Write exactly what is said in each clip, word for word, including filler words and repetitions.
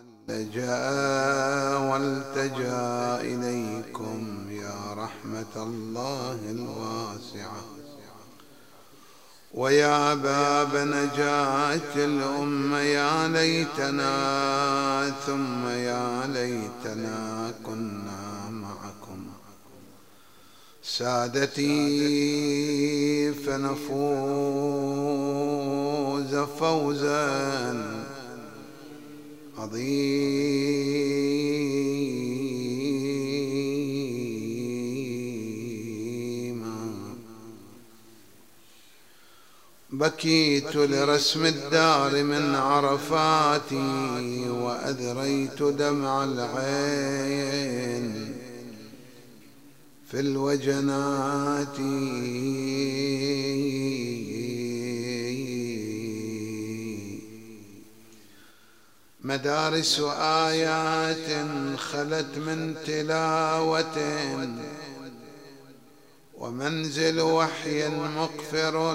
لجأ والتجأ إليكم يا رحمة الله الواسعة، ويا باب نجاة الأمة، يا ليتنا ثم يا ليتنا كنا معكم سادتي، فنفوز فوزا عظيما. بكيت لرسم الدار من عرفاتي، وأذريت دمع العين في الوجنات. مدارس آيات خلت من تلاوة، ومنزل وحي مقفر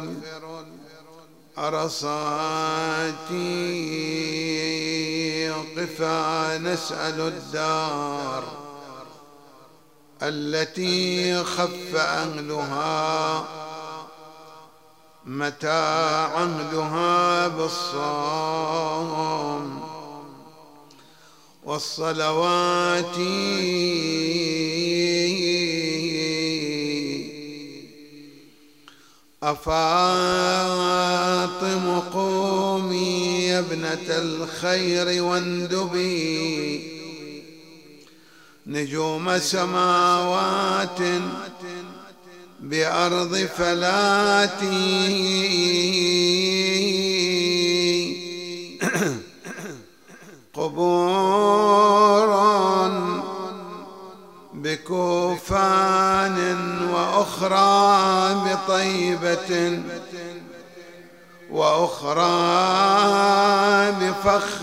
أرصاتي. قفا نسأل الدار التي خف أهلها، متى عهدها بالصوم والصلوات. أفاطم قومي يا ابنة الخير واندبي، نجوم سماوات بأرض فلاتي. قبور بكوفان وأخرى بطيبة، وأخرى بفخ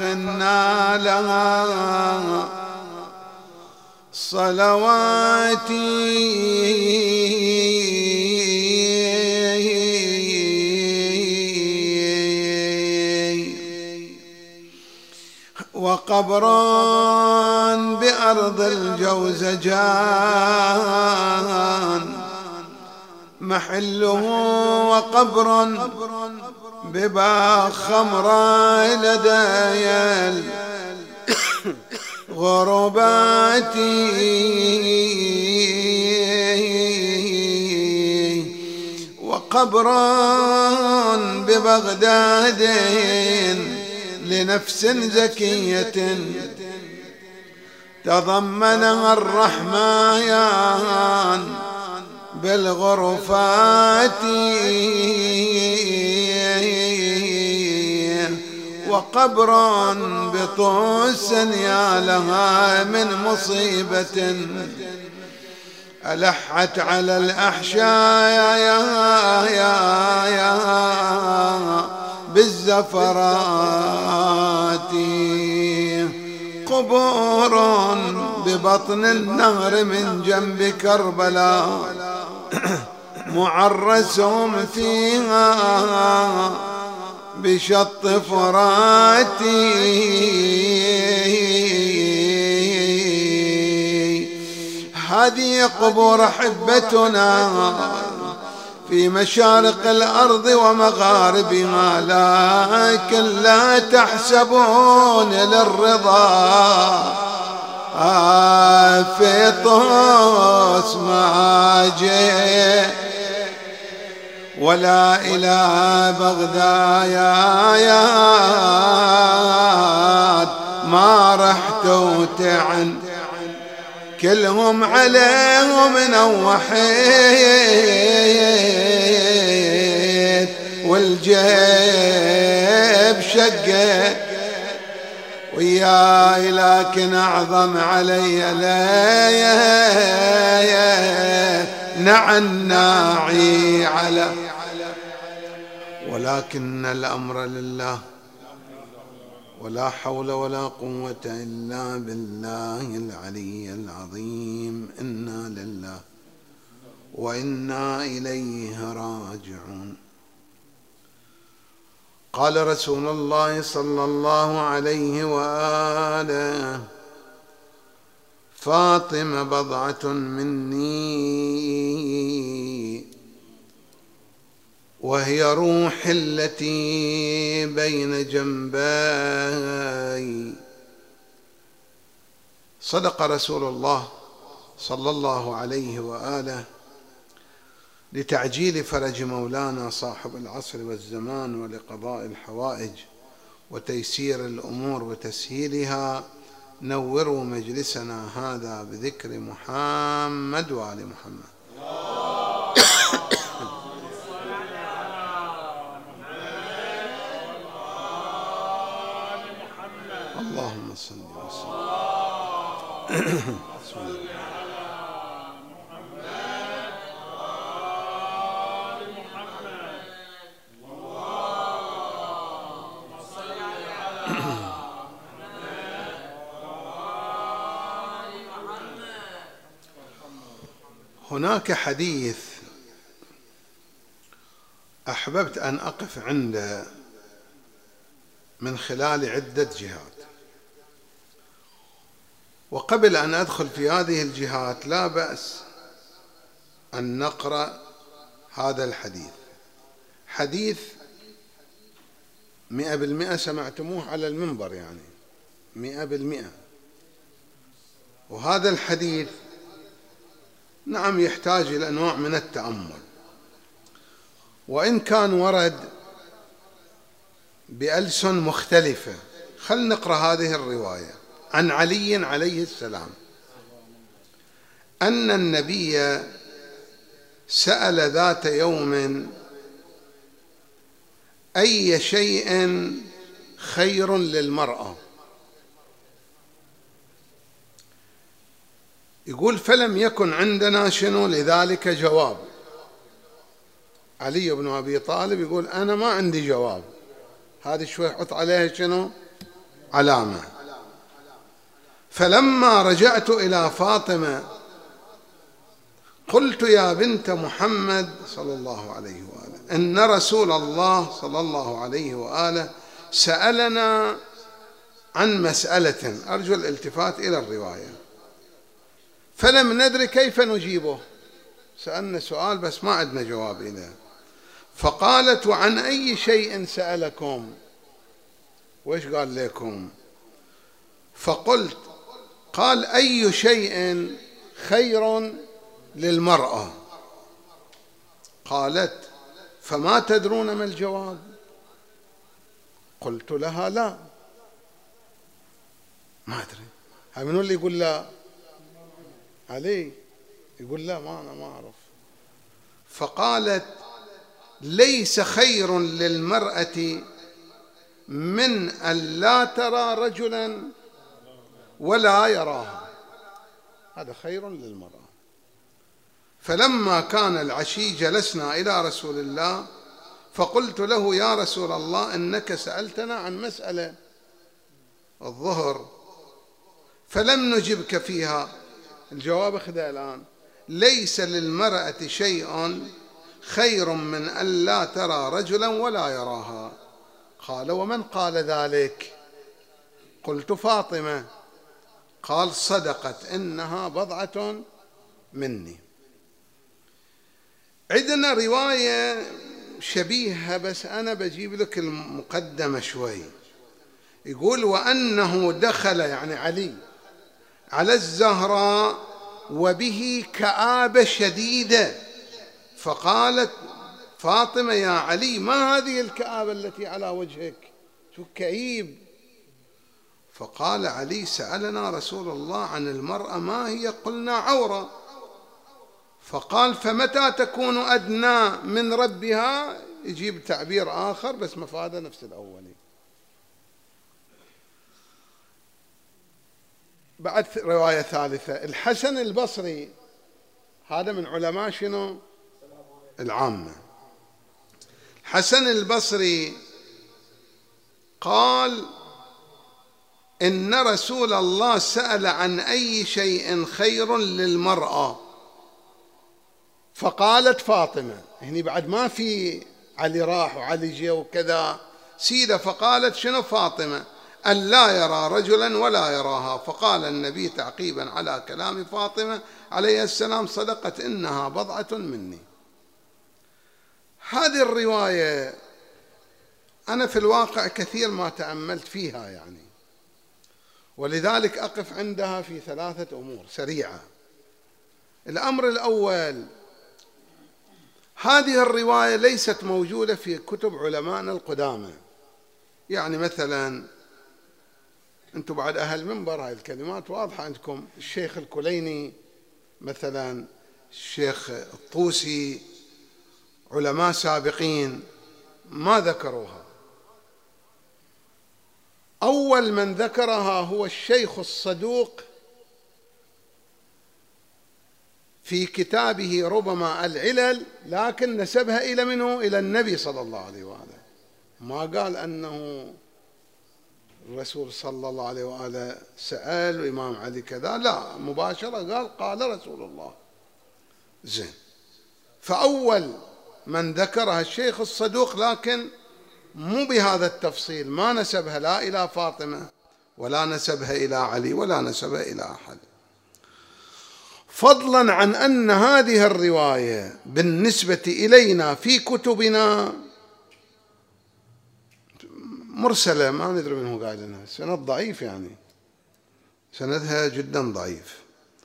نالها صلواتي. وقبر بأرض الجوزجان محله، وقبر بباخ خمراء لدي غرباتي. وقبر ببغداد لنفس زكية تضمنها الرحمن بالغرفات. وقبر بطوس يا لها من مصيبة ألحت على الأحشاء يا يا يا بالزفرات. قبور ببطن النهر من جنب كربلاء معرسهم فيها بشط فراتي. هذه قبور أحبتنا في مشارق الأرض ومغاربها، لكن لا تحسبون للرضا في طوس ماجي، ولا إلى بغداد ما رحت وتعن، كلهم عليهم نوحيت والجيب شقه وياي، لكن أعظم علي ليه نعن ناعي على. ولكن الأمر لله، ولا حول ولا قوة إلا بالله العلي العظيم. إنا لله وإنا إليه راجعون. قال رسول الله صلى الله عليه وآله وآله. فاطمة بضعة مني وهي روحي التي بين جنبي. صدق رسول الله صلى الله عليه وآله لتعجيل فرج مولانا صاحب العصر والزمان ولقضاء الحوائج وتيسير الأمور وتسهيلها. نوروا مجلسنا هذا بذكر محمد وآل محمد. اللهم صل وسلم. هناك حديث أحببت أن أقف عنده من خلال عدة جهات، وقبل أن أدخل في هذه الجهات لا بأس أن نقرأ هذا الحديث. حديث مئة بالمئة سمعتموه على المنبر، يعني مئة بالمئة. وهذا الحديث نعم يحتاج إلى نوع من التأمل، وإن كان ورد بألسن مختلفة. خل نقرأ هذه الرواية عن علي عليه السلام أن النبي سأل ذات يوم أي شيء خير للمرأة، يقول فلم يكن عندنا شنو لذلك جواب. علي بن أبي طالب يقول أنا ما عندي جواب، هذه شوي حط عليها شنو علامة. فلما رجعت إلى فاطمة قلت يا بنت محمد صلى الله عليه وآله إن رسول الله صلى الله عليه وآله سألنا عن مسألة، أرجو الالتفات إلى الرواية، فلم ندري كيف نجيبه. سألنا سؤال بس ما عندنا جواب إليه. فقالت وعن أي شيء سألكم؟ وإيش قال لكم؟ فقلت قال أي شيء خير للمرأة. قالت فما تدرون ما الجواب؟ قلت لها لا ما أدري. هاي منو اللي يقول لا؟ علي يقول لا ما أنا ما أعرف. فقالت ليس خير للمرأة من أن لا ترى رجلا ولا يراها، هذا خير للمرأة. فلما كان العشي جلسنا إلى رسول الله فقلت له يا رسول الله إنك سألتنا عن مسألة الظهر فلم نجبك فيها. الجواب اخذه الآن. ليس للمرأة شيء خير من أن لا ترى رجلا ولا يراها. قال ومن قال ذلك؟ قلت فاطمة. قال صدقت إنها بضعة مني. عندنا رواية شبيهة بس أنا بجيب لك المقدمة شوي. يقول وأنه دخل يعني علي على الزهراء وبه كآبة شديدة، فقالت فاطمة يا علي ما هذه الكآبة التي على وجهك؟ شو كئيب. فقال علي سألنا رسول الله عن المرأة ما هي؟ قلنا عورة. فقال فمتى تكون أدنى من ربها؟ يجيب تعبير آخر بس مفاده نفس الأولي. بعد رواية ثالثة الحسن البصري، هذا من علماء شنو العامة. حسن البصري قال إن رسول الله سأل عن أي شيء خير للمرأة فقالت فاطمة. هني بعد ما في علي راح وعلي جاء وكذا سيدة، فقالت شنو فاطمة أن لا يرى رجلا ولا يراها. فقال النبي تعقيبا على كلام فاطمة عليه السلام: صدقت إنها بضعة مني. هذه الرواية أنا في الواقع كثير ما تأملت فيها يعني، ولذلك أقف عندها في ثلاثة أمور سريعة. الأمر الأول: هذه الرواية ليست موجودة في كتب علمائنا القدامى. يعني مثلا أنتم بعد أهل منبر، هاي الكلمات واضحة عندكم، الشيخ الكليني مثلا، الشيخ الطوسي، علماء سابقين ما ذكروها. أول من ذكرها هو الشيخ الصدوق في كتابه ربما العلل، لكن نسبها إلى منه؟ إلى النبي صلى الله عليه وآله. ما قال أنه الرسول صلى الله عليه وآله سأل الإمام علي كذا، لا، مباشرة قال قال رسول الله. زين. فأول من ذكرها الشيخ الصدوق، لكن مو بهذا التفصيل، ما نسبها لا إلى فاطمة ولا نسبها إلى علي ولا نسبها إلى أحد، فضلا عن أن هذه الرواية بالنسبة إلينا في كتبنا مرسلة، ما ندري منه قائلينها، سند ضعيف، يعني سندها جدا ضعيف.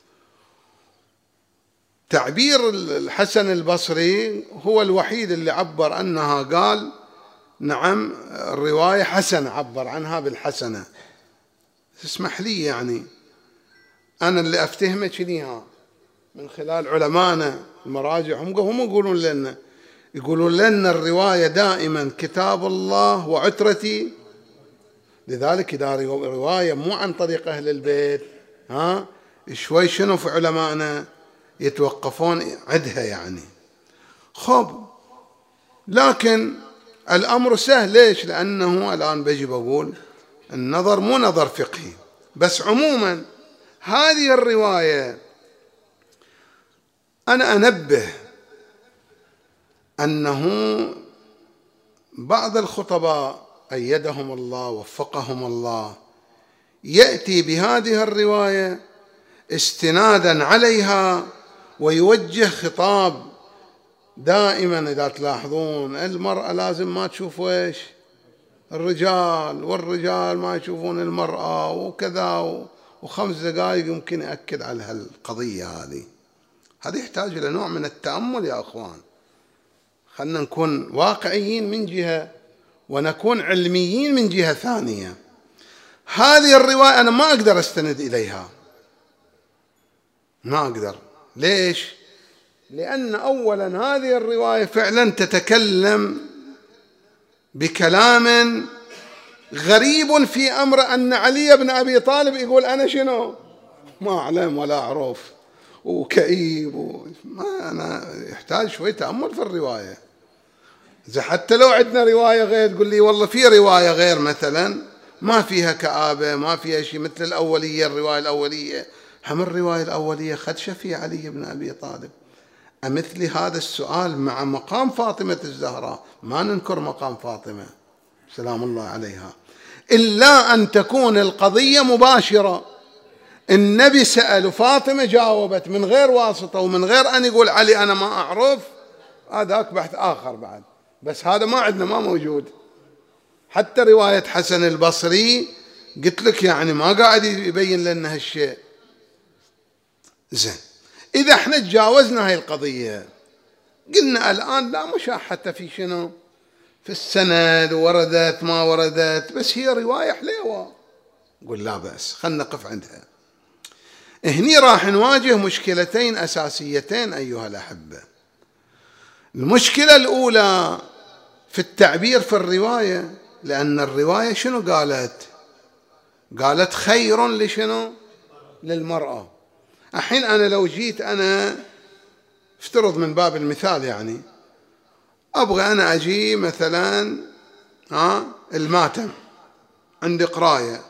تعبير الحسن البصري هو الوحيد اللي عبر أنها، قال نعم الرواية حسنة، عبر عنها بالحسنة. اسمح لي يعني أنا اللي أفتهمه كنيها من خلال علمائنا المراجع، هم هم يقولون لنا يقولون لنا الرواية دائما كتاب الله وعترتي. لذلك إذا رواية مو عن طريق أهل البيت، ها شوي شنو في علمائنا يتوقفون عدها يعني. خب، لكن الأمر سهل. ليش؟ لأنه الآن بجي بقول النظر مو نظر فقهي بس. عموما هذه الرواية أنا أنبه أنه بعض الخطباء أيدهم الله وفقهم الله يأتي بهذه الرواية استنادا عليها ويوجه خطاب. دائما إذا تلاحظون المرأة لازم ما تشوف ويش الرجال، والرجال ما يشوفون المرأة وكذا، وخمس دقائق يمكن يأكد على هالقضية هذه. هذه يحتاج إلى نوع من التأمل يا أخوان. خلنا نكون واقعيين من جهة ونكون علميين من جهة ثانية. هذه الرواية أنا ما أقدر أستند إليها، ما أقدر. ليش؟ لأن أولا هذه الرواية فعلا تتكلم بكلام غريب في أمر أن علي بن أبي طالب يقول أنا شنو ما أعلم ولا أعرف وكئيب و... ما أنا يحتاج شوي تأمل في الرواية. إذا حتى لو عندنا رواية غير تقول لي والله في رواية غير مثلا ما فيها كآبة، ما فيها شيء مثل الأولية، الرواية الأولية. هم الرواية الأولية خدشة في علي بن أبي طالب. أمثل هذا السؤال مع مقام فاطمة الزهراء، ما ننكر مقام فاطمة سلام الله عليها، إلا أن تكون القضية مباشرة. النبي سأل وفاطمة جاوبت من غير واسطة ومن غير أن يقول علي أنا ما أعرف، هذاك بحث آخر بعد. بس هذا ما عندنا، ما موجود. حتى رواية حسن البصري قلت لك يعني ما قاعد يبين لنا هالشيء. زين، إذا احنا تجاوزنا هاي القضية قلنا الآن لا مشاحة في شنو في السند، وردت ما وردت، بس هي رواية حليوة، قل لا بأس، خلنا نقف عندها. هني راح نواجه مشكلتين أساسيتين أيها الأحبة. المشكلة الأولى في التعبير في الرواية، لأن الرواية شنو قالت؟ قالت خير لشنو؟ للمرأة. الحين أنا لو جيت أنا افترض من باب المثال يعني أبغى أنا أجي مثلا ها الماتم عندي قراية،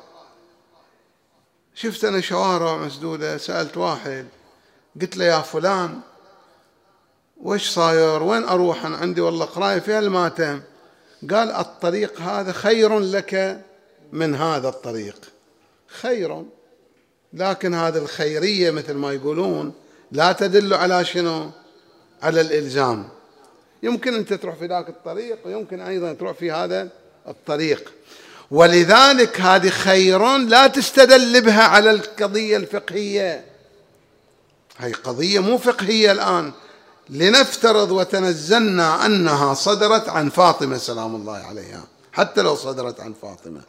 شفت أنا شوارع مسدودة، سألت واحد قلت له يا فلان وش صاير، وين أروح أنا عندي والله قراية فيها الماتم. قال الطريق هذا خير لك من هذا الطريق خير، لكن هذه الخيرية مثل ما يقولون لا تدل على شنو؟ على الإلزام. يمكن أنت تروح في ذاك الطريق ويمكن أيضا تروح في هذا الطريق، ولذلك هذه خير لا تستدل بها على القضية الفقهية. هي قضية مو فقهية الآن. لنفترض وتنزلنا أنها صدرت عن فاطمة سلام الله عليها، حتى لو صدرت عن فاطمة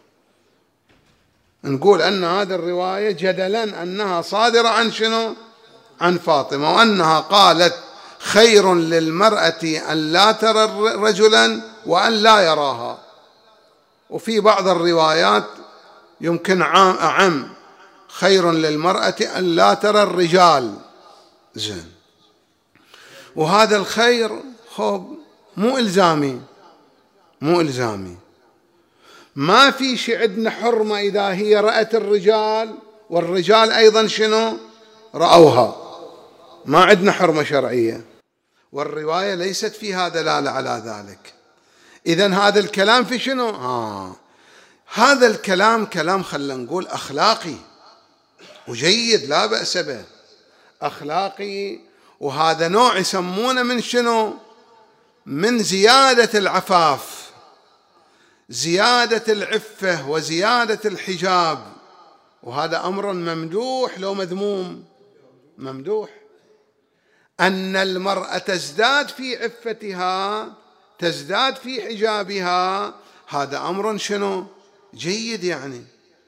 نقول أن هذه الرواية جدلا أنها صادرة عن شنو؟ عن فاطمة، وأنها قالت خير للمرأة أن لا ترى رجلا وأن لا يراها. وفي بعض الروايات يمكن عام أعم، خير للمرأة أن لا ترى الرجال. زين، وهذا الخير خب مو إلزامي، مو إلزامي. ما في شيء عندنا حرمة إذا هي رأت الرجال والرجال أيضا شنو؟ رأوها، ما عندنا حرمة شرعية، والرواية ليست فيها دلالة على ذلك. إذن هذا الكلام في شنو؟ آه هذا الكلام كلام خلنا نقول أخلاقي وجيد لا بأس به، أخلاقي، وهذا نوع يسمونه من شنو؟ من زيادة العفاف، زيادة العفة وزيادة الحجاب، وهذا أمر ممدوح لو مذموم؟ ممدوح. أن المرأة تزداد في عفتها، تزداد في حجابها، هذا أمر شنو؟ جيد يعني،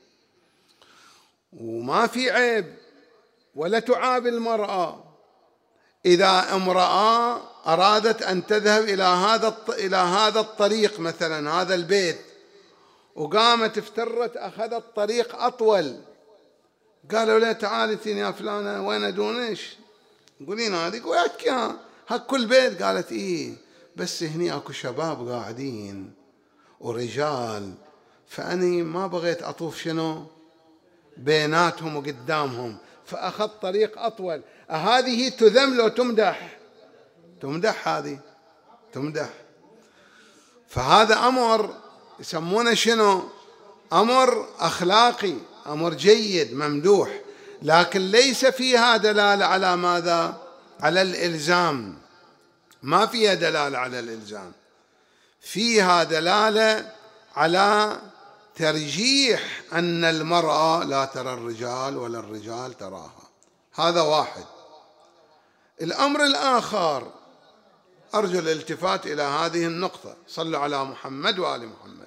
وما في عيب. ولا تعاب المرأة إذا امرأة أرادت أن تذهب إلى هذا إلى هذا الطريق مثلا، هذا البيت، وقامت افترت أخذت طريق أطول، قالوا لها تعالي يا فلانة وين أدونش؟ قولين هذه، وياك هاك كل بيت. قالت إيه بس هني أكو شباب قاعدين ورجال، فأني ما بغيت أطوف شنو بيناتهم وقدامهم، فأخذ طريق أطول. هذه تذم لو تمدح؟ تمدح، هذه تمدح. فهذا أمر يسمونه شنو؟ أمر أخلاقي، أمر جيد ممدوح، لكن ليس فيها دلالة على ماذا؟ على الإلزام. ما فيها دلالة على الإلزام، فيها دلالة على ترجيح أن المرأة لا ترى الرجال ولا الرجال تراها. هذا واحد. الأمر الآخر، أرجو الالتفات إلى هذه النقطة. صلوا على محمد وآل محمد.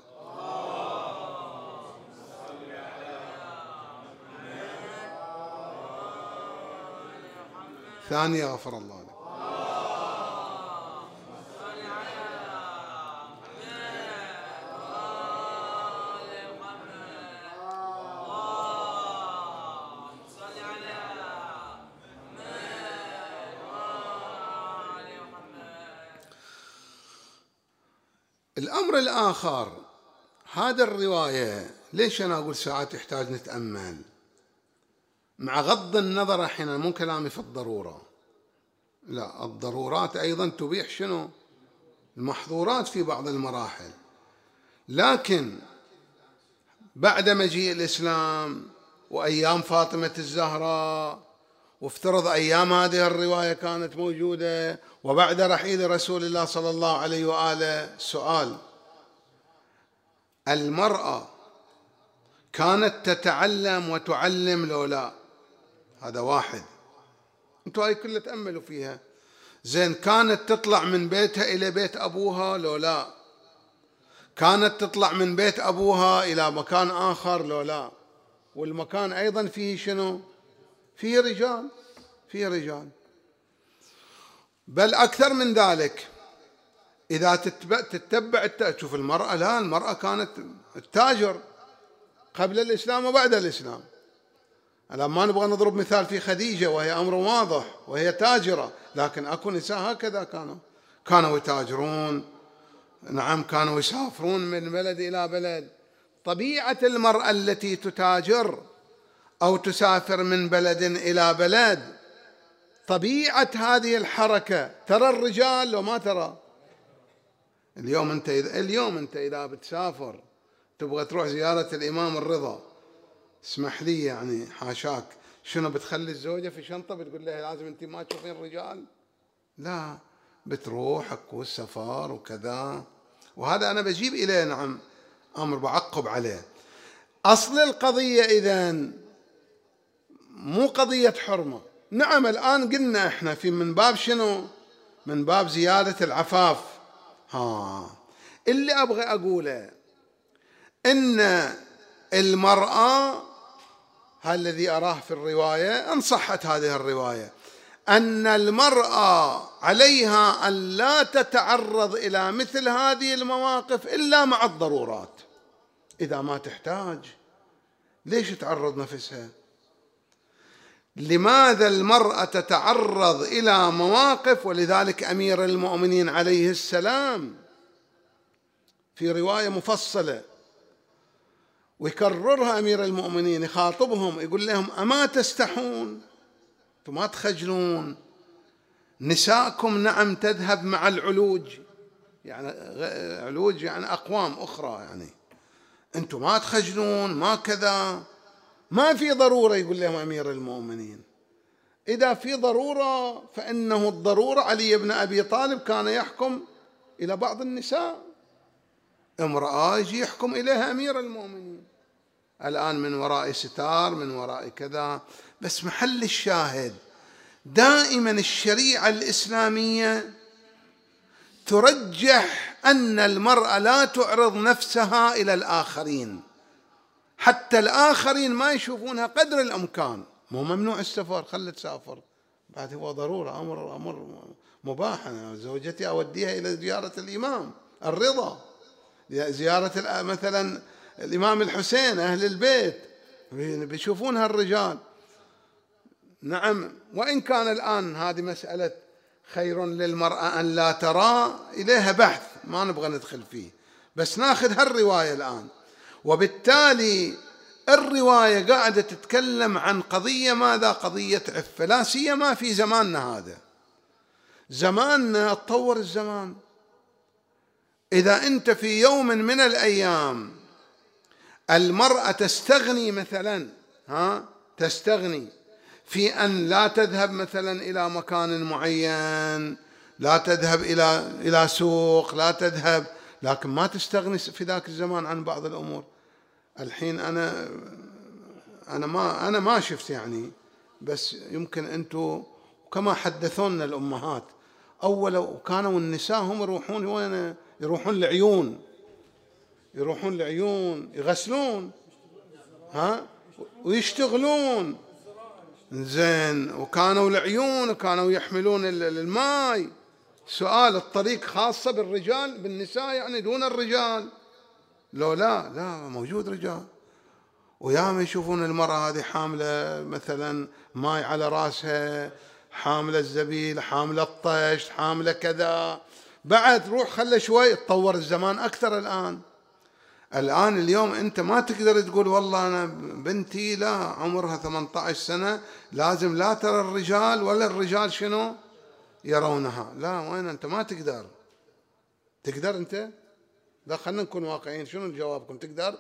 ثانية غفر الله لك. الأمر الآخر، هذا الرواية ليش أنا أقول ساعات يحتاج نتأمل، مع غض النظر أحيانا مو كلامي في الضرورة، لا، الضرورات أيضا تبيح شنو؟ المحظورات في بعض المراحل. لكن بعد مجيء الإسلام وأيام فاطمة الزهراء، وافترض أيام هذه الرواية كانت موجودة، وبعد رحيل رسول الله صلى الله عليه وآله، سؤال: المرأة كانت تتعلم وتعلم لو لا؟ هذا واحد. انتوا هاي كلها تأملوا فيها. زين، كانت تطلع من بيتها إلى بيت أبوها لو لا؟ كانت تطلع من بيت أبوها إلى مكان آخر لو لا؟ والمكان أيضا فيه شنو؟ فيه رجال، فيه رجال. بل أكثر من ذلك، إذا تتبع تشوف المرأة، لا، المرأة كانت التاجر قبل الإسلام وبعد الإسلام. الآن ما نبغى نضرب مثال في خديجة وهي أمر واضح وهي تاجرة، لكن أكو نساء هكذا كانوا كانوا يتاجرون، نعم، كانوا يسافرون من بلد إلى بلد. طبيعة المرأة التي تتاجر أو تسافر من بلد إلى بلد، طبيعة هذه الحركة ترى الرجال لو ما ترى. اليوم أنت إذا اليوم أنت إذا بتسافر تبغى تروح زيارة الإمام الرضا، اسمح لي يعني حاشاك، شنو بتخلي الزوجة في شنطة بتقول لها لازم أنت ما تشوفين رجال؟ لا، بتروح اكو السفر وكذا. وهذا أنا بجيب إليه نعم أمر بعقب عليه. أصل القضية إذن مو قضية حرمة. نعم الآن قلنا إحنا في من باب شنو؟ من باب زيادة العفاف. ها اللي أبغى أقوله إن المرأة، هذا الذي أراه في الرواية إن صحت هذه الرواية، أن المرأة عليها أن لا تتعرض إلى مثل هذه المواقف إلا مع الضرورات. إذا ما تحتاج ليش تعرض نفسها؟ لماذا المرأة تتعرض إلى مواقف؟ ولذلك أمير المؤمنين عليه السلام في رواية مفصلة ويكررها أمير المؤمنين، يخاطبهم يقول لهم أما تستحون؟ أنتم ما تخجلون؟ نساءكم نعم تذهب مع العلوج، يعني علوج يعني أقوام أخرى، يعني أنتم ما تخجلون؟ ما كذا، ما في ضرورة. يقول لهم أمير المؤمنين إذا في ضرورة فإنه الضرورة. علي بن أبي طالب كان يحكم إلى بعض النساء، امرأة يجي يحكم إليها أمير المؤمنين، الآن من وراء ستار من وراء كذا. بس محل الشاهد دائما الشريعة الإسلامية ترجح أن المرأة لا تعرض نفسها إلى الآخرين، حتى الآخرين ما يشوفونها قدر الإمكان. مو ممنوع السفر، خلت تسافر، بعد هو ضرورة، أمر أمر مباح. أنا زوجتي أوديها إلى زيارة الإمام الرضا، زيارة مثلا الإمام الحسين أهل البيت، بيشوفونها الرجال. نعم، وإن كان الآن هذه مسألة خير للمرأة أن لا ترى، إليها بحث ما نبغى ندخل فيه، بس ناخذ هالرواية الآن. وبالتالي الرواية قاعدة تتكلم عن قضية ماذا؟ قضية عفة، لا سيما في زماننا هذا. زماننا تطور الزمان، إذا أنت في يوم من الأيام المرأة تستغني مثلا ها تستغني في أن لا تذهب مثلا إلى مكان معين، لا تذهب إلى إلى سوق، لا تذهب، لكن ما تستغني في ذاك الزمان عن بعض الأمور. الحين أنا أنا ما أنا ما شفت يعني، بس يمكن أنتم كما حدثونا الأمهات أول كانوا النساء هم يروحون وين؟ يروحون العيون، يروحون العيون يغسلون ها ويشتغلون زين، وكانوا العيون وكانوا يحملون الماء. سؤال الطريق خاصة بالرجال بالنساء يعني دون الرجال؟ لو لا لا موجود رجال، وياما يشوفون المرأة هذه حاملة مثلا ماء على راسها، حاملة الزبيل، حاملة الطشت، حاملة كذا. بعد روح خلى شوي تطور الزمان أكثر. الآن الآن اليوم أنت ما تقدر تقول والله أنا بنتي لا عمرها ثمانية عشر سنة لازم لا ترى الرجال ولا الرجال شنو يرونها. لا، وين أنت ما تقدر. تقدر أنت؟ لا، خلنا نكون واقعيين. شنو جوابكم؟ تقدر؟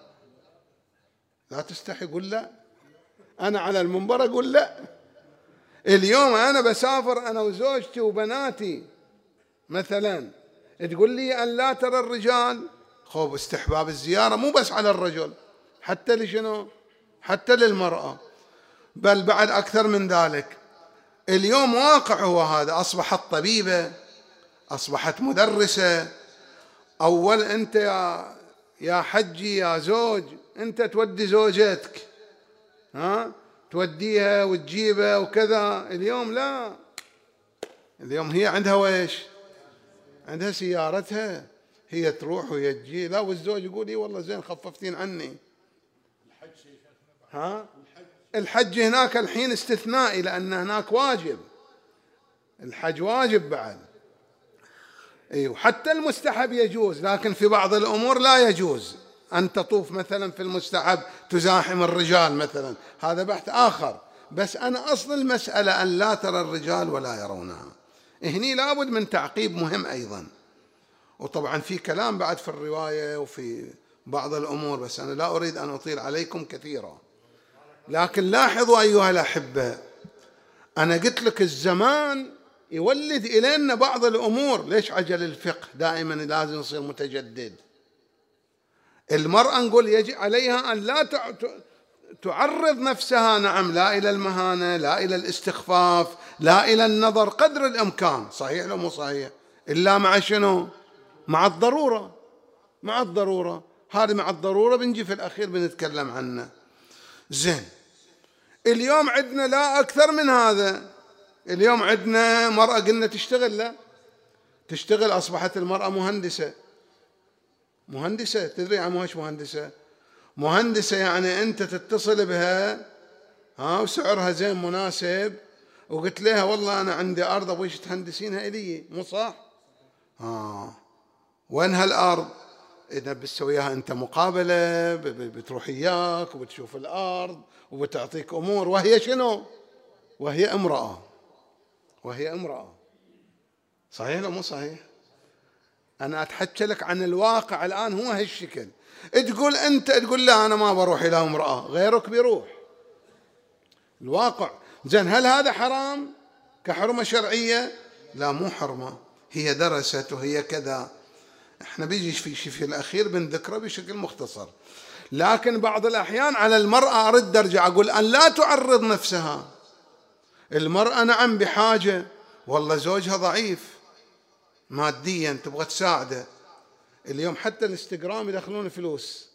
لا تستحي. قول لا. أنا على المنبر أقول لا. اليوم أنا بسافر أنا وزوجتي وبناتي مثلا، تقول لي أن لا ترى الرجال. خوف استحباب الزيارة مو بس على الرجل، حتى لشنو؟ حتى للمرأة، بل بعد أكثر من ذلك. اليوم واقع هو هذا، أصبحت طبيبة، أصبحت مدرسة. أول أنت يا يا حجي يا زوج أنت تودي زوجتك ها توديها وتجيبها وكذا. اليوم لا، اليوم هي عندها ويش؟ عندها سيارتها، هي تروح وهي تجي. لا، والزوج يقول لي والله زين خففتين عني. ها الحج هناك الحين استثنائي لأن هناك واجب، الحج واجب بعد. ايوه، حتى المستحب يجوز، لكن في بعض الأمور لا يجوز أن تطوف مثلا في المستحب تزاحم الرجال مثلا، هذا بحث آخر. بس أنا أصل المسألة أن لا ترى الرجال ولا يرونها. هني لابد من تعقيب مهم أيضا. وطبعا في كلام بعد في الرواية وفي بعض الأمور، بس أنا لا أريد أن أطيل عليكم كثيرا. لكن لاحظوا أيها الأحبة، أنا قلت لك الزمان يولد إلينا بعض الأمور. ليش عجل الفقه دائما لازم يصير متجدد؟ المرأة نقول يجب عليها أن لا تعرض نفسها، نعم، لا إلى المهانة، لا إلى الاستخفاف، لا إلى النظر قدر الإمكان، صحيح لو مو صحيح؟ إلا مع شنو؟ مع الضرورة. مع الضرورة، هذه مع الضرورة بنجي في الأخير بنتكلم عنه. زين، اليوم عندنا لا أكثر من هذا. اليوم عندنا مرأة قلنا تشتغل، لا تشتغل، أصبحت المرأة مهندسة. مهندسة، تدري عن ايش مهندسة؟ مهندسة يعني أنت تتصل بها ها وسعرها زين مناسب، وقلت لها والله أنا عندي أرض أبغيش تهندسينها إلي، مو صح؟ آه وين هالأرض؟ إذا بتسويها أنت مقابلة، بتروح إياك وبتشوف الأرض وبتعطيك أمور، وهي شنو؟ وهي امرأة. وهي امرأة، صحيح ولا مو صحيح؟ أنا أتحكى لك عن الواقع الآن هو هالشكل. تقول أنت تقول لا أنا ما بروح إلى امرأة، غيرك بيروح. الواقع. زين، هل هذا حرام كحرمة شرعية؟ لا، مو حرمة، هي درست وهي كذا. احنا بيجي في شيء في الأخير بنذكره بشكل مختصر. لكن بعض الأحيان على المرأة أرد أرجع أقول أن لا تعرض نفسها. المرأة نعم بحاجة، والله زوجها ضعيف ماديا تبغى تساعده. اليوم حتى الانستغرام يدخلون فلوس،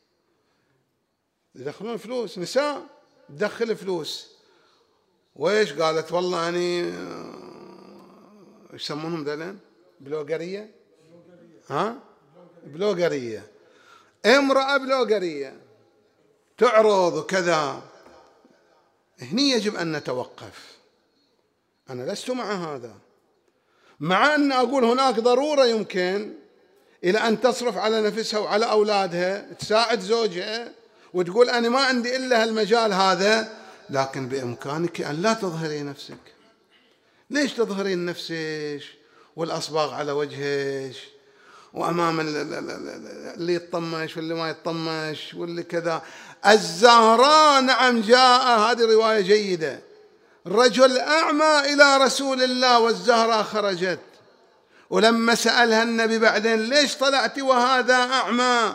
يدخلون فلوس، نساء تدخل فلوس. ويش قالت؟ والله أني ايش يسمونهم ذلين؟ بلوغرية. ها؟ بلوغرية، امرأة بلوغرية تعرض وكذا. هني يجب أن نتوقف. أنا لست مع هذا، مع أن أقول هناك ضرورة يمكن إلى أن تصرف على نفسها وعلى أولادها، تساعد زوجها وتقول أنا ما عندي إلا هالمجال هذا، لكن بإمكانك أن لا تظهري نفسك. ليش تظهرين نفسك والأصباغ على وجهك وأمام اللي يطمش واللي ما يطمش واللي كذا؟ الزهراء نعم جاء، هذه رواية جيدة، رجل أعمى إلى رسول الله والزهراء خرجت، ولما سألها النبي بعدين ليش طلعت وهذا أعمى؟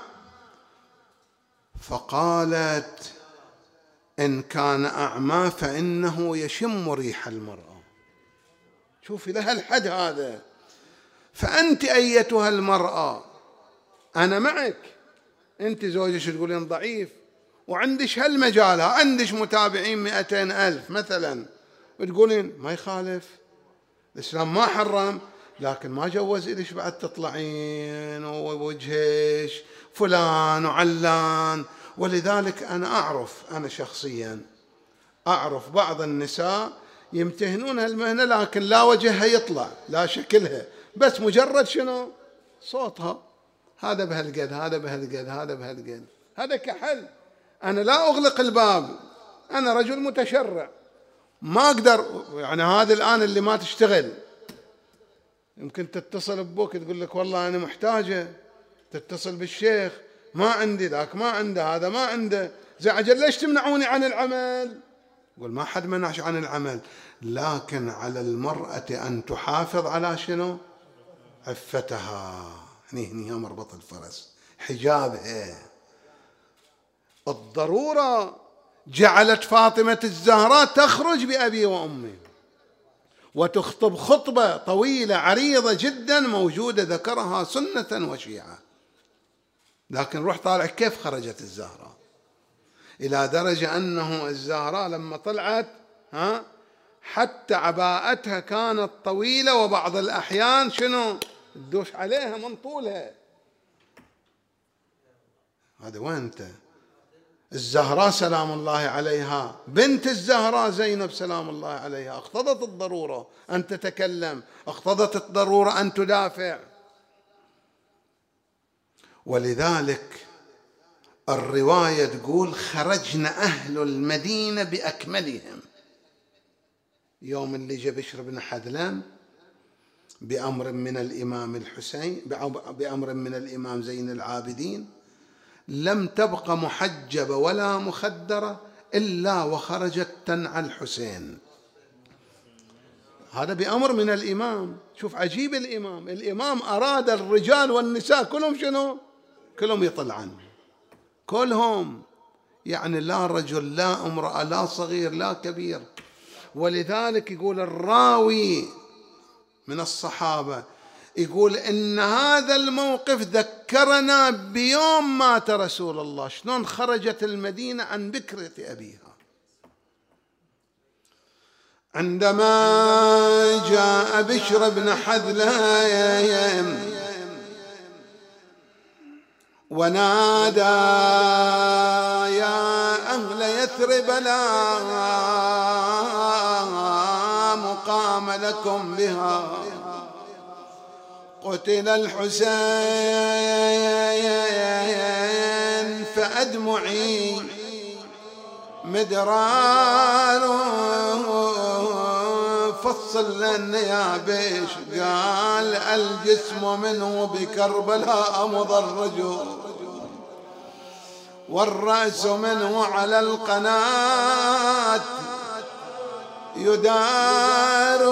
فقالت إن كان أعمى فإنه يشم ريح المرأة. شوفي لها الحد هذا. فأنت أيتها المرأة أنا معك، أنت زوجك تقولين ضعيف وعندش هالمجال، عندش متابعين مئتين ألف مثلا، وتقولين ما يخالف، الإسلام ما حرم، لكن ما جوز إليش بعد تطلعين ووجهش فلان وعلان. ولذلك أنا أعرف، أنا شخصيا أعرف بعض النساء يمتهنون هالمهنة لكن لا وجهها يطلع لا شكلها، بس مجرد شنو؟ صوتها، هذا بهالقد، هذا بهالقد، هذا بهالقد، هذا كحل. أنا لا أغلق الباب، أنا رجل متشرع ما أقدر. يعني هذا الآن اللي ما تشتغل يمكن تتصل ببوك تقول لك والله أنا محتاجة، تتصل بالشيخ ما عندي، ذاك ما عنده، هذا ما عنده، زي عجل ليش تمنعوني عن العمل؟ يقول ما حد منعش عن العمل، لكن على المرأة أن تحافظ على شنو؟ عفتها. هني هني مربط الفرس، حجابها. الضرورة جعلت فاطمة الزهراء تخرج بأبي وأمي وتخطب خطبة طويلة عريضة جدا موجودة ذكرها سنة وشيعة. لكن روح طالع كيف خرجت الزهراء، إلى درجة أنه الزهراء لما طلعت ها حتى عباءتها كانت طويلة، وبعض الأحيان شنو تدوش عليها من طولها. هذا وين أنت؟ الزهراء سلام الله عليها، بنت الزهراء زينب سلام الله عليها، اقتضت الضرورة أن تتكلم، اقتضت الضرورة أن تدافع. ولذلك الرواية تقول خرجنا أهل المدينة بأكملهم. يوم اللي جاء بشر بن حدلان بأمر من الإمام الحسين، بأمر من الإمام زين العابدين، لم تبق محجبة ولا مخدرة إلا وخرجت تنعى الحسين. هذا بأمر من الإمام. شوف عجيب الإمام، الإمام أراد الرجال والنساء كلهم شنو؟ كلهم يطلعن، كلهم، يعني لا رجل لا امرأة لا صغير لا كبير. ولذلك يقول الراوي من الصحابة يقول إن هذا الموقف ذكرنا بيوم مات رسول الله، شلون خرجت المدينة عن بكرة أبيها. عندما جاء بشر بن حذلان ونادى يا أهل يثرب لا مقام لكم بها، قتل الحسين فأدمعي مدرار فصل لنا يا بيش. قال الجسم منه بكربلاء مضرج والرأس منه على القناة يدار.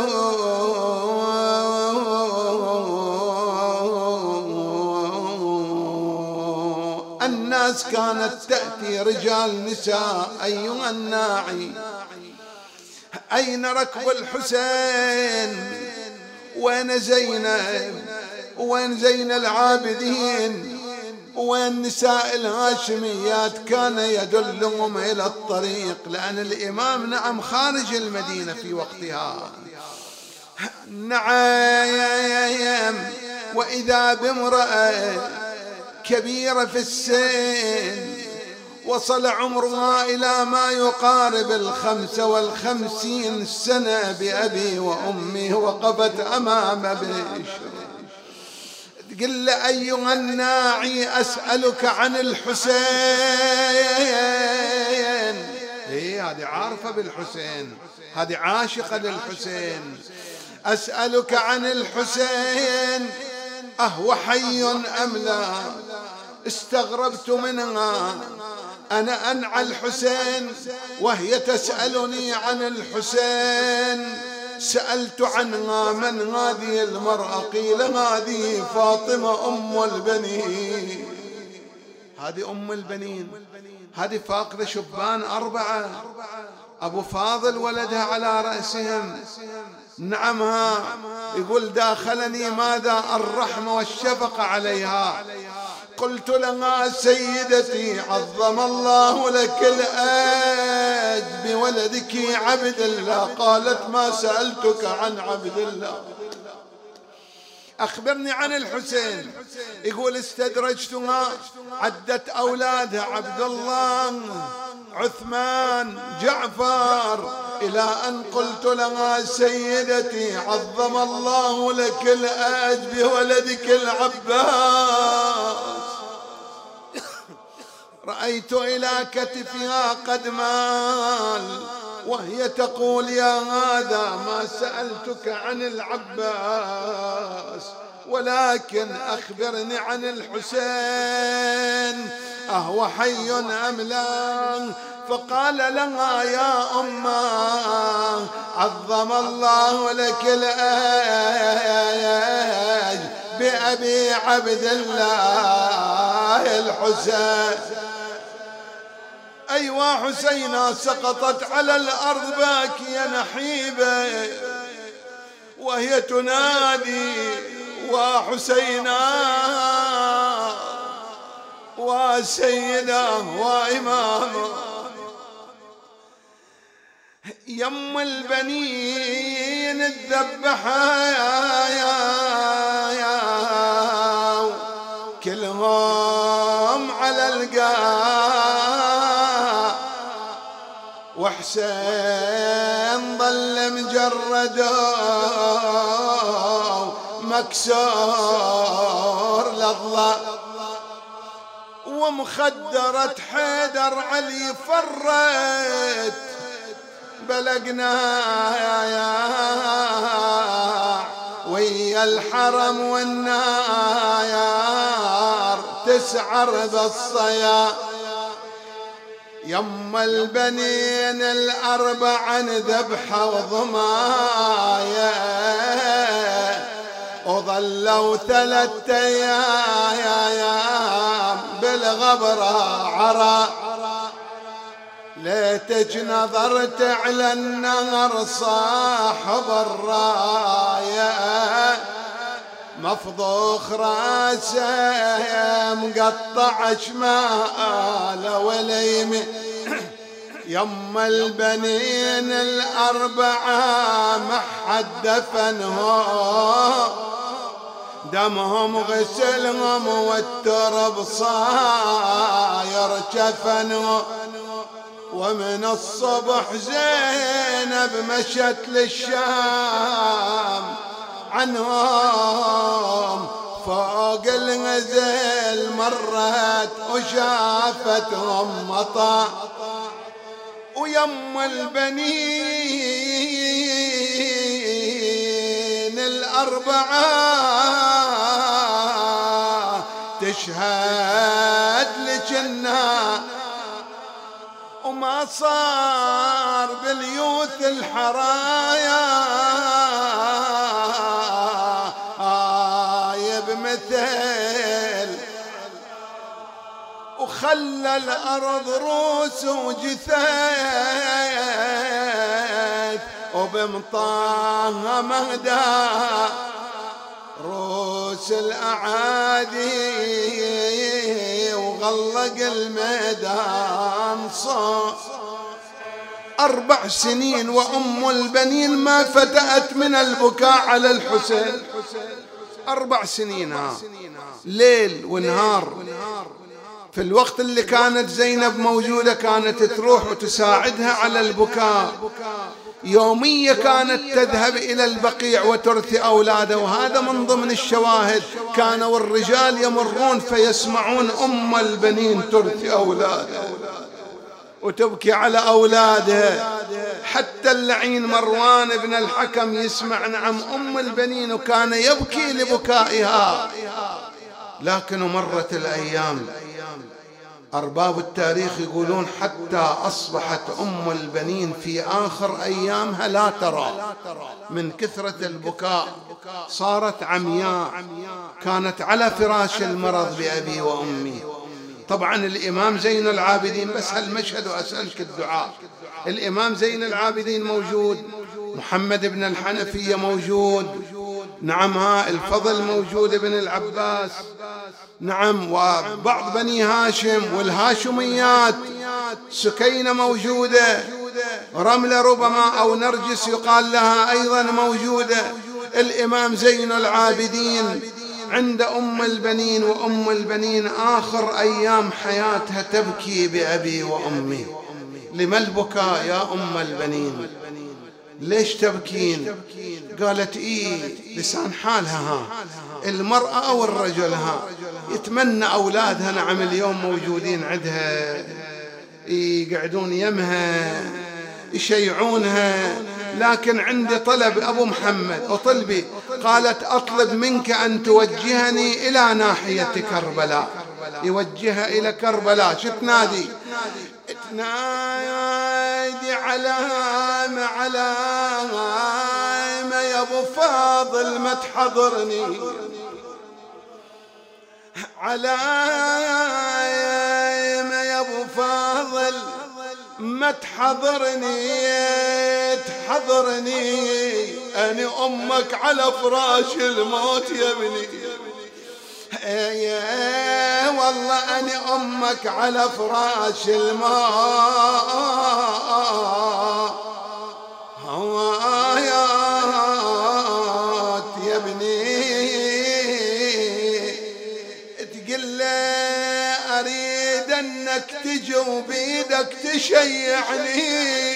الناس كانت تأتي رجال نساء أيها الناعي أين ركب الحسين؟ وين زينب؟ وين زين العابدين؟ وين نساء الهاشميات؟ كان يدلهم إلى الطريق، لأن الإمام نعم خارج المدينة في وقتها. نعم. وإذا بامرأة كبيرة في السن وصل عمرها إلى ما يقارب الخمسة والخمسين سنة بأبي وأمي، وقفت أمام بشر تقول له أيها الناعي أسألك عن الحسين. هي هذه عارفة بالحسين، هذه عاشقة للحسين. أسألك عن الحسين أهو حي أم لا؟ استغربت منها، أنا أنعى الحسين وهي تسألني عن الحسين. سألت عنها من هذه المرأة؟ قيل هذه فاطمة أم البنين. هذه أم البنين، هذه فاقدة شبان أربعة، أبو فاضل ولدها على رأسهم. نعمها. يقول داخلني ماذا؟ الرحمة والشفقة عليها. قلت لها سيدتي عظم الله لك الأجر بولدك عبد الله. قالت ما سألتك عن عبد الله، أخبرني عن الحسين. يقول استدرجتها، عدت أولادها عبد الله عثمان جعفر، إلى أن قلت لها سيدتي عظم الله لك الأجر بولدك العباس. رأيت إلى كتفها قد مال وهي تقول يا هذا ما سألتك عن العباس، ولكن أخبرني عن الحسين أهو حي أم لا؟ فقال لها يا أمه عظم الله لك الأجر بأبي عبد الله الحسين. أيوا حسينا سقطت على الأرض باكية نحيبة وهي تنادي وحسينا وسيدا وإماما. يم البنين الذبحا كلهم على القاع، وحسين ظل مجرد مكسور لظى، ومخدرة حيدر علي فرت بلقنا ويا الحرم والنار تسعر بالصيا يم البنين الأربع ذبحة وضمايا وظلوا ثلاثة أيام بالغبرة عرا ليتك نظرت على النهر صاحب الراية مفضوخ راسه مقطع شماله وليم يم البنين الأربعة ما حد دفنهم دمهم غسلهم والترب صاير جفنهم ومن الصبح زينب مشت للشام عنهم فوق الغزل مرت وشافتهم مطا ويم البنين الأربعة تشهد لجنة وما صار باليوث الحرايا بمثل وخلى الأرض روس وجثث وبمطاها مهدى روس الأعادي وغلق الميدان صار أربع سنين وأم البنين ما فتأت من البكاء على الحسين أربع سنين ها ليل ونهار في الوقت اللي كانت زينب موجودة كانت تروح وتساعدها على البكاء يومية كانت تذهب إلى البقيع وترثي أولاده وهذا من ضمن الشواهد كانوا الرجال يمرون فيسمعون أم البنين ترثي أولاده وتبكي على أولادها حتى اللعين مروان بن الحكم يسمع نعم أم البنين وكان يبكي لبكائها لكن مرت الأيام أرباب التاريخ يقولون حتى أصبحت أم البنين في آخر أيامها لا ترى من كثرة البكاء صارت عمياء كانت على فراش المرض بأبي وأمي طبعا الإمام زين العابدين بس هالمشهد وأسألك الدعاء الإمام زين العابدين موجود محمد بن الحنفية موجود نعم ها الفضل موجود ابن العباس نعم وبعض بني هاشم والهاشميات سكينة موجودة رملة ربما أو نرجس يقال لها أيضا موجودة الإمام زين العابدين عند أم البنين وأم البنين آخر أيام حياتها تبكي بأبي وأمي لما البكاء يا أم البنين ليش تبكين قالت إيه لسان حالها ها المرأة أو الرجل ها يتمنى أولادها نعم اليوم موجودين عندها يقعدون يمها يشيعونها لكن عندي طلب أبو محمد أطلبي قالت أطلب منك أن توجهني إلى ناحية كربلاء يوجهها إلى كربلاء شو تنادي تنادي علام علام يا أبو فاضل ما تحضرني علام يا أبو فاضل ما تحضرني تحضرني أنا أمك على فراش الموت يا ابني يا والله أنا أمك على فراش الموت هوايات يا ابني تقل أريد أنك تجي وبيدك تشيعني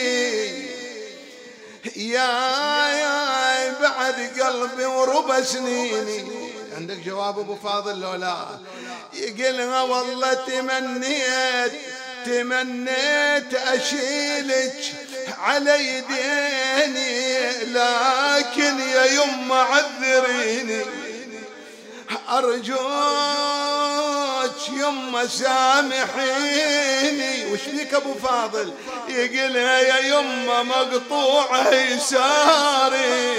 يا يا بعد قلبي وربع سنيني عندك جواب أبو فاضل لو لا يقلها والله تمنيت تمنيت أشيلك على يديني لكن يا يما عذريني أرجوك يما سامحيني. وش بيك ابو فاضل؟ يقلها يا يما مقطوعة يساري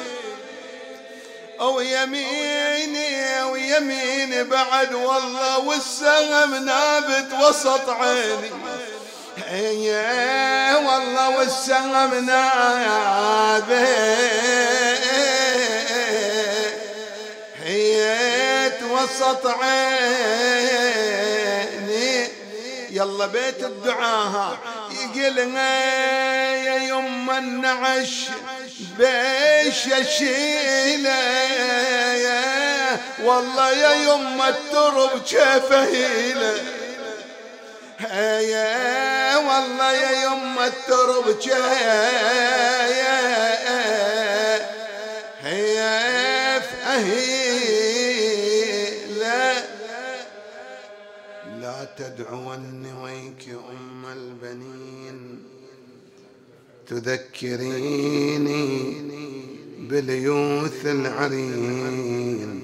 او يميني او يميني بعد والله والسهم نابت وسط عيني. يا والله والسهم نابت وسط عيني. يلا بيت الدعاء يقلها يا يما النعش بيش اشيله والله يا يما الترب كيفه هيله. يا والله يا يما الترب كيف أهيله. لا تدعوني ويك أم البنين تذكريني باليوث العرين.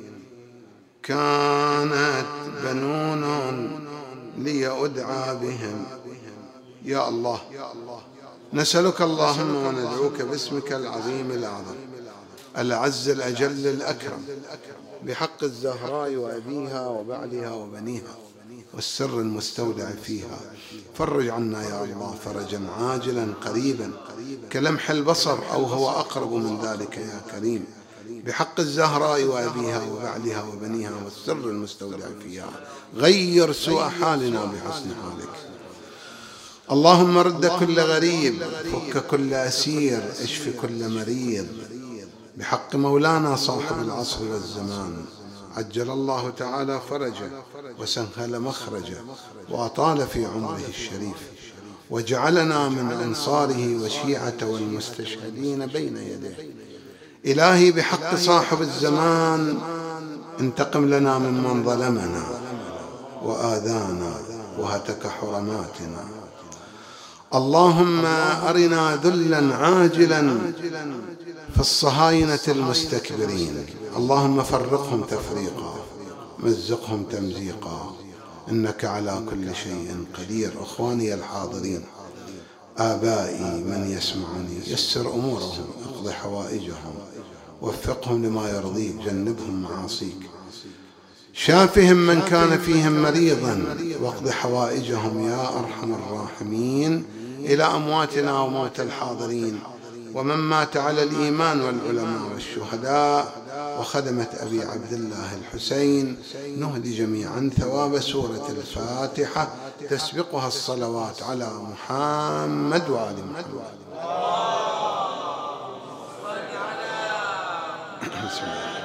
كانت بنون لي أدعى بهم. يا الله نسألك اللهم وندعوك باسمك العظيم الأعظم الأعز الأجل الأكرم بحق الزهراء وأبيها وبعلها وبنيها والسر المستودع فيها. فرج عنا يا الله فرجا عاجلا قريبا كلمح البصر أو هو أقرب من ذلك يا كريم بحق الزهراء وأبيها وبعلها وبنيها والسر المستودع فيها. غير سوء حالنا بحسن حالك. اللهم رد كل غريب، فك كل أسير، اشف كل مريض بحق مولانا صاحب العصر والزمان. عجل الله تعالى فرجه وسهل مخرجه وأطال في عمره الشريف وجعلنا من أنصاره وشيعته والمستشهدين بين يديه. إلهي بحق صاحب الزمان انتقم لنا ممن ظلمنا وآذانا وهتك حرماتنا. اللهم أرنا ذلا عاجلا في الصهاينة المستكبرين. اللهم فرقهم تفريقا مزقهم تمزيقا إنك على كل شيء قدير. أخواني الحاضرين، آبائي من يسمعني، يسر أمورهم، اقض حوائجهم، وفقهم لما يرضيك، جنبهم معاصيك، شافهم من كان فيهم مريضا، واقض حوائجهم يا أرحم الراحمين. إلى أمواتنا وموت الحاضرين ومن مات على الإيمان والعلماء والشهداء وخدمة أبي عبد الله الحسين، نهدي جميعا ثواب سورة الفاتحة تسبقها الصلوات على محمد وآل محمد. بسم الله.